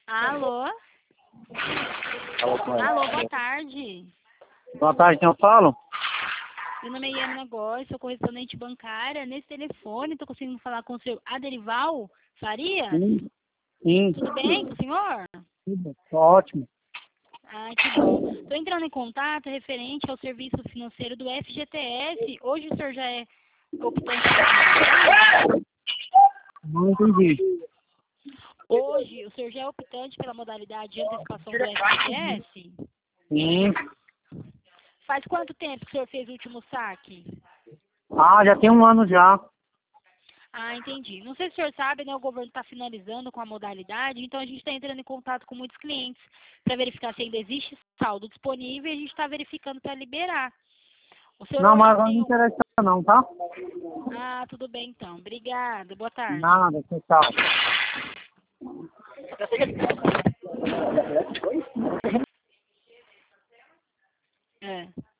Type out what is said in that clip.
Alô? Alô, boa tarde. Boa tarde, quem eu falo? Meu nome é Iana Negócio, sou correspondente bancária. Nesse telefone, estou conseguindo falar com o senhor Aderival Faria? Sim. Tudo bem com o senhor? Tudo. Ótimo. Ah, que bom. Estou entrando em contato referente ao serviço financeiro do FGTS. Hoje o senhor já é optante pela modalidade? Não entendi. Hoje o senhor já é optante pela modalidade de antecipação do FGTS? Sim. Faz quanto tempo que o senhor fez o último saque? Já tem um ano já. Ah, entendi. Não sei se o senhor sabe, né? O governo está finalizando com a modalidade, então a gente está entrando em contato com muitos clientes para verificar se ainda existe saldo disponível e a gente está verificando para liberar. O senhor Não, hoje mas agora não tem interessa não, tá? Ah, tudo bem então. Obrigada. Boa tarde. Nada, tchau. É.